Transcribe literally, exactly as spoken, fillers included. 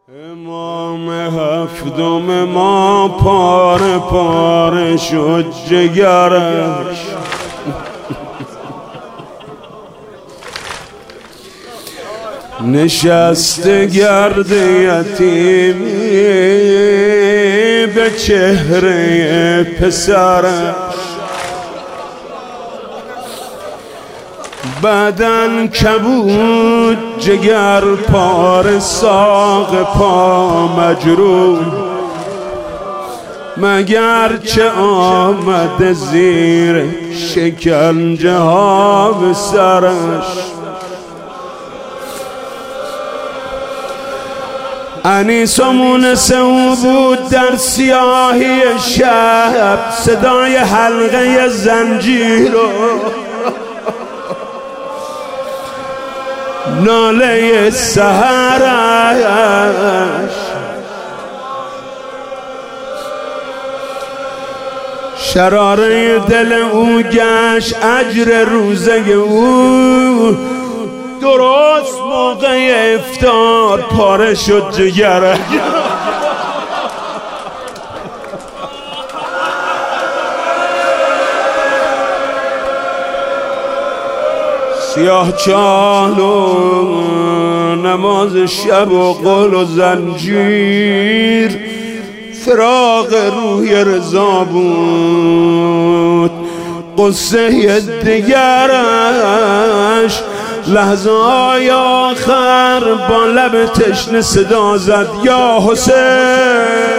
امام هفتم ما پاره پاره شد جگرش، نشسته گرد یتیمی به چهره پسرش، بدن کبود جگر پاره ساق پا مجروح، مگر چه آمده زیر شکنجه ها به سرش. انیس و مونس او بود در سیاهی شب، صدای حلقه زنجیر و ناله سحرش، شراره دل او گشت اجر روزه او، درست موقع افطار پاره شد جگرش. سیاه چال و نماز شب و قول و زنجیر، فراق روی رضا بود قصه دیگرش. لحظه های آخر با لب تشنه صدا زد یا حسین.